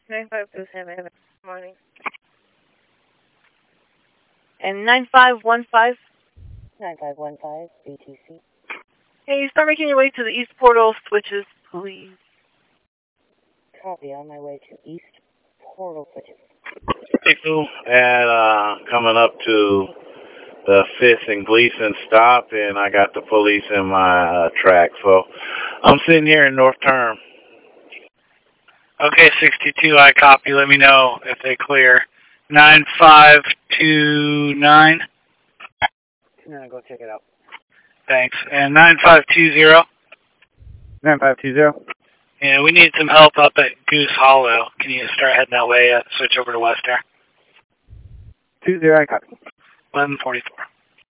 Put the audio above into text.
9527, good morning. And 9515? 9515, BTC. Hey, start making your way to the east portal switches, please. Copy, on my way to east portal switches. And coming up to the 5th and Gleason stop, and I got the police in my track. So I'm sitting here in North Term. Okay, 62, I copy. Let me know if they clear. 9529. No, go check it out. Thanks. And 9520. 9520. Yeah, we need some help up at Goose Hollow. Can you start heading that way? Switch over to West Air. 20, I copy. 1144.